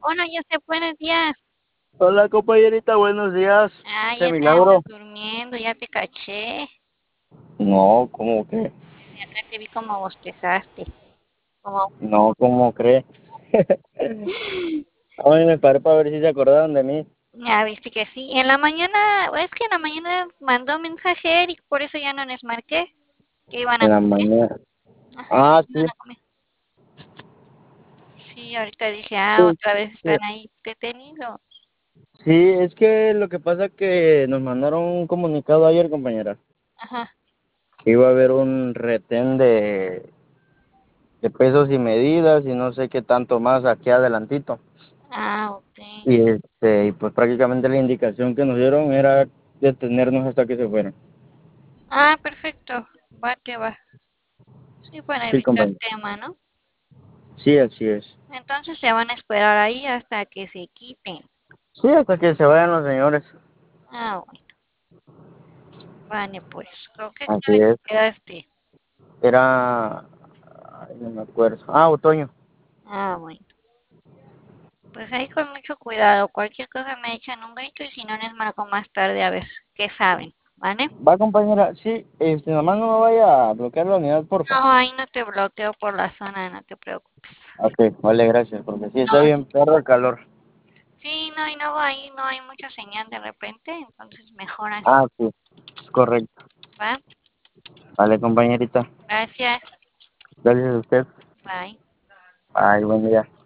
Hola, Joseph, buenos días. Hola compañerita, buenos días. Ah, Ese ya te andas milagro. durmiendo, ya te caché. No, ¿cómo que? Desde acá te vi como bostezaste. Como... No, ¿cómo cree? Hoy me paré para ver si se acordaban de mí. Ya viste que sí. En la mañana, es que en la mañana mandó mensaje Eric, por eso ya no les marqué. Que iban a En la comer. mañana. Ajá, Ah, sí. iban a comer. Sí, ahorita dije, Sí, otra vez sí. están ahí detenidos. Sí, es que lo que pasa es que nos mandaron un comunicado ayer, compañera. Ajá. Que iba a haber un retén de pesos y medidas y no sé qué tanto más aquí adelantito. Ah, ok. Y pues prácticamente la indicación que nos dieron era detenernos hasta que se fueran. Ah, perfecto. Va que va. Sí, para Sí, evitar compañero. tema, ¿no? Sí, así es. Entonces se van a esperar ahí hasta que se quiten. Sí, hasta que se vayan los señores. Ah, bueno. Vale, pues. ¿Con qué Así clase es. quedaste? Era, ay, no me acuerdo. Ah, otoño. Ah, bueno. Pues ahí con mucho cuidado. Cualquier cosa me echan un grito y si no les marco más tarde a ver qué saben. ¿Vale? Va, compañera. Sí, nada más no me vaya a bloquear la unidad, porfa. No, ahí no te bloqueo por la zona, no te preocupes. Ok, vale, gracias, porque sí No, está bien perro el calor. sí, no, y luego ahí no hay mucha señal de repente, entonces mejor así. Ah, sí, es correcto. ¿Va? Vale, compañerita. Gracias. Gracias a usted. Bye. Ay, buen día.